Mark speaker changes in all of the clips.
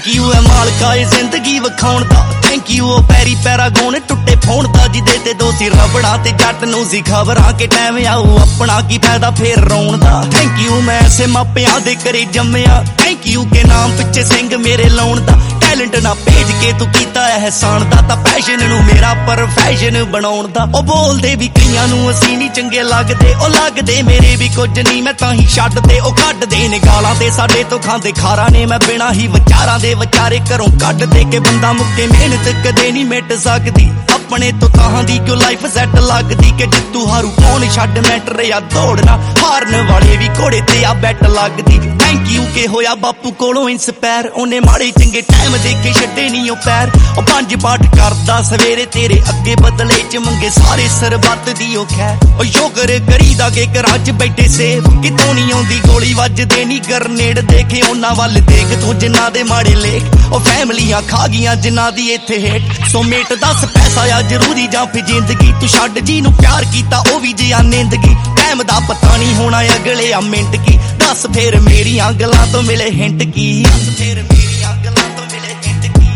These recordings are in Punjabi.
Speaker 1: ਥੈਂਕ ਯੂ ਐ ਮਾਲਕਾ ਇਹ ਜ਼ਿੰਦਗੀ ਵਿਖਾਉਣ ਦਾ, ਥੈਂਕ ਯੂ ਉਹ ਪੈਰੀ ਪੈਰਾ ਗਾਉਣ ਟੁੱਟੇ ਫੋਨ ਦਾ, ਜਿਹਦੇ ਤੇ ਦੋ ਸੀ ਰਬੜਾ ਤੇ ਜੱਟ ਨੂੰ ਸੀ ਖਬਰਾਂ ਕਿ ਟਾਈਮ ਆਊ ਆਪਣਾ ਕੀ ਫਾਇਦਾ ਫੇਰ ਰੋਣ ਦਾ। ਥੈਂਕ ਯੂ ਮੈਂ ਐਸੇ ਮਾਪਿਆਂ ਦੇ ਘਰੇ ਜੰਮਿਆ, ਥੈਂਕ ਯੂ ਕੇ ਨਾਮ ਪਿੱਛੇ ਸਿੰਘ ਮੇਰੇ ਲਾਉਣ ਦਾ, ਟੈਲੈਂਟ ਨਾ ਭੇਜ ਕੇ ਤੂੰ ਕੀਤਾ ਅਹਿਸਾਨ ਦਾ, ਤਾਂ ਪੈਸ਼ਨ ਨੂੰ ਮੇਰਾ ਪ੍ਰੋਫੈਸ਼ਨ ਬਣਾਉਣ ਦਾ। ਉਹ ਬੋਲਦੇ ਵੀ ਕਈਆਂ ਨੂੰ ਅਸੀਂ ਨਹੀਂ ਚੰਗੇ ਲੱਗਦੇ, ਉਹ ਲੱਗਦੇ ਮੇਰੇ ਵੀ ਕੁਝ ਨਹੀਂ ਮੈਂ ਤਾਂ ਹੀ ਛੱਡਦੇ, ਉਹ ਕੱਢਦੇ ਨੇ ਗਾਲਾਂ ਤੇ ਸਾਡੇ ਤੋਂ ਖਾਂਦੇ ਖਾਰਾ ਨੇ, ਮੈਂ ਬਿਨਾਂ ਹੀ ਵਿਚਾਰਾਂ ਦੇ ਵਿਚਾਰੇ ਘਰੋਂ ਕੱਢ ਦੇ ਕੇ ਬੰਦਾ ਮੁੱਕੇ ਮਿਹਨਤ ਕਦੇ ਨਹੀਂ ਮਿਟ ਸਕਦੀ, ਆਪਣੇ ਤੋਂ ਤਾਹਾਂ ਦੀ ਕਿਉਂ ਲਾਈਫ ਸੈੱਟ ਲੱਗਦੀ, ਕਿ ਜਿੱਤੂ ਹਾਰੂ ਕੌਣ ਛੱਡ ਮੈਟਰ ਆ ਦੌੜਨਾ, ਹਾਰਨ ਵਾਲੇ ਵੀ ਘੋੜੇ ਤੇ ਆ ਬੈਟ ਲੱਗਦੀ। ਥੈਂਕ ਯੂ ਕਿ ਹੋਇਆ ਬਾਪੂ ਕੋਲੋਂ ਇੰਸਪਾਇਰ, ਉਹਨੇ ਮਾੜੇ ਚੰਗੇ ਟਾਈਮ ਦੇਖੇ ਛੱਡੇ ਨਹੀਂ ਉਹ ਪੈਰ, ਉਹ 5 ਪਾਠ ਕਰਦਾ ਸਵੇਰੇ ਤੇਰੇ ਅੱਗੇ ਬਦਲੇ ਚ ਮੰਗੇ ਸਾਰੇ ਸਰਬੱਤ ਦੀ ਉਹ ਖੈਰ, ਉਹ ਸ਼ੁਕਰ ਕਰੀਦਾ ਕਿ ਘਰਾਂ ਚ ਬੈਠੇ ਸੇਫ, ਕਿਤੋਂ ਨਹੀਂ ਆਉਂਦੀ ਗੋਲੀ ਵੱਜਦੇ ਨਹੀਂ ਗਰਨੇਡ, ਦੇਖੇ ਉਹਨਾਂ ਵੱਲ ਦੇਖ ਤੂੰ ਜਿਨ੍ਹਾਂ ਦੇ ਮਾੜੇ ਲੇਖ, ਉਹ ਫੈਮਲੀਆਂ ਖਾ ਗਈਆਂ ਜਿਨ੍ਹਾਂ ਦੀ ਇੱਥੇ ਹੇਠ। ਸੋ ਮੇਟ ਦੱਸ ਪੈਸਾ ਆ ਜ਼ਰੂਰੀ ਜਾਂ ਫਿਰ ਜ਼ਿੰਦਗੀ, ਤੂੰ ਛੱਡ ਜੀ ਨੂੰ ਪਿਆਰ ਕੀਤਾ ਉਹ ਵੀ ਜਿਆ ਨਿੰਦਗੀ, ਟਾਈਮ ਦਾ ਪਤਾ ਨਹੀਂ ਹੋਣਾ ਅਗਲੇ ਆ ਮਿੰਟ ਕੀ, ਦੱਸ ਫੇਰ ਮੇਰੀਆਂ ਗੱਲਾਂ ਤੋਂ ਮਿਲੇ ਹਿੰਟ ਕੀ, ਦੱਸ ਫੇਰ ਮੇਰੀਆਂ ਗੱਲਾਂ ਤੋਂ ਮਿਲੇ ਹਿੰਟ ਕੀ,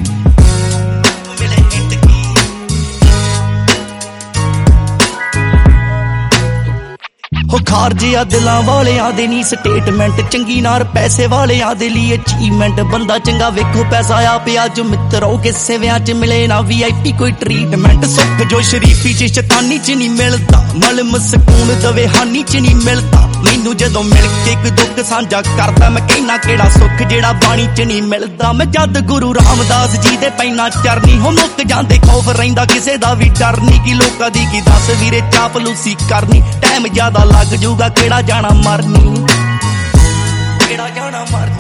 Speaker 1: ਮਿਲੇ ਹਿੰਟ ਕੀ। ਹੋ ਖਾਰਜੇ ਆ ਦਿਲਾਂ ਵਾਲਿਆਂ ਦੇ ਨੀ ਸਟੇਟਮੈਂਟ, ਚੰਗੀ ਨਾਰ ਪੈਸੇ ਵਾਲਿਆਂ ਦੇ ਲਈ ਅਚੀਵਮੈਂਟ, ਬੰਦਾ ਚੰਗਾ ਵੇਖੋ ਪੈਸਾ ਆ ਪਿਆ ਜੋ ਮਿੱਤਰੋ, ਕਿਸੇ ਵਿਆਹ ਚ ਮਿਲੇ ਨਾ VIP ਕੋਈ ਟ੍ਰੀਟਮੈਂਟ, ਸੁੱਖ ਜੋ ਸ਼ਰੀਫੀ ਚ ਸ਼ੈਤਾਨੀ ਚ ਨਹੀਂ ਮਿਲਦਾ, ਮਲਮ ਸਕੂਨ ਦਵੇ ਹਾਨੀ ਚ ਨਹੀਂ ਮਿਲਦਾ, ਮੈਨੂੰ ਜਦੋਂ ਮਿਲ ਕੇ ਕੋਈ ਦੁੱਖ ਸਾਂਝਾ ਕਰਦਾ, ਮੈਂ ਕਹਿਣਾ ਕਿਹੜਾ ਸੁੱਖ ਜਿਹੜਾ ਬਾਣੀ ਚ ਨਹੀਂ ਮਿਲਦਾ, ਮੈਂ ਜਦ ਗੁਰੂ ਰਾਮਦਾਸ ਜੀ ਦੇ ਪੈਣਾ ਚਰਨੀ, ਹੋ ਮੁੱਕ ਜਾਂਦੇ ਖੌਫ ਰਹਿੰਦਾ ਕਿਸੇ ਦਾ ਵੀ ਡਰ ਨਹੀਂ, ਕਿ ਲੋਕਾਂ ਦੀ ਕੀ ਦੱਸ ਵੀਰੇ ਚਾਪਲੂਸੀ ਕਰਨੀ, ਟਾਈਮ ਜ਼ਿਆਦਾ ਲੱਗ ਜੂਗਾ ਕਿਹੜਾ ਜਾਣਾ ਮਰਨੀ, ਕਿਹੜਾ ਜਾਣਾ ਮਰਨੀ।